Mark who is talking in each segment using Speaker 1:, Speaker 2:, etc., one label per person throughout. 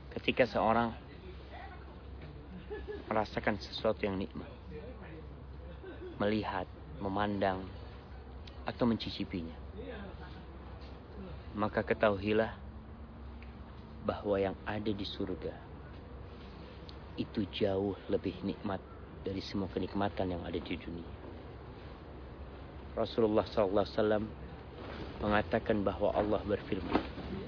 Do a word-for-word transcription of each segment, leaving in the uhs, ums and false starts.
Speaker 1: Ketika seorang merasakan sesuatu yang nikmat, melihat, memandang, atau mencicipinya, maka ketahuilah bahwa yang ada di surga itu jauh lebih nikmat dari semua kenikmatan yang ada di dunia. Rasulullah sallallahu alaihi wasallam mengatakan bahwa Allah berfirman,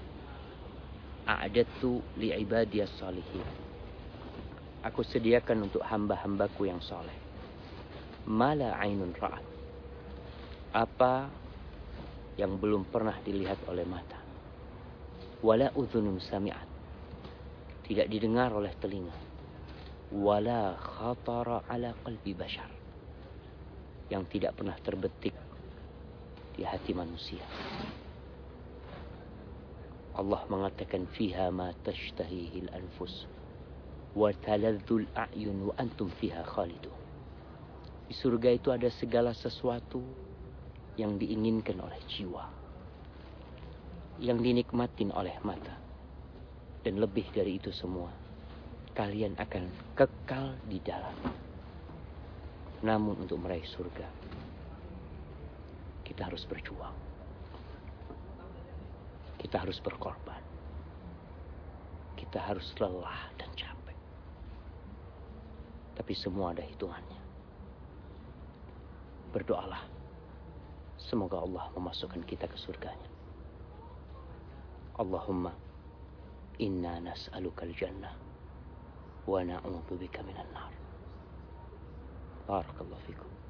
Speaker 1: "A'adatu li'ibadiyas salihin." Aku sediakan untuk hamba-hambaku yang soleh. Mala ainun ra'at. Apa yang belum pernah dilihat oleh mata. Wala udhunun sami'at. Tidak didengar oleh telinga. Wala khatara ala qalbi bashar. Yang tidak pernah terbetik di hati manusia. Allah mengatakan fiha ma tashtahihil anfus wa taladzul a'yun wa antum fiha khalidun. Di surga itu ada segala sesuatu yang diinginkan oleh jiwa, yang dinikmatin oleh mata, dan lebih dari itu semua, kalian akan kekal di dalam. Namun untuk meraih surga, kita harus berjuang, kita harus berkorban, kita harus lelah dan capek. Tapi semua ada hitungannya. Berdoalah, semoga Allah memasukkan kita ke surganya. Allahumma inna nas'alukal jannah wa na'udzubika minan nar. Barakallahu fikum.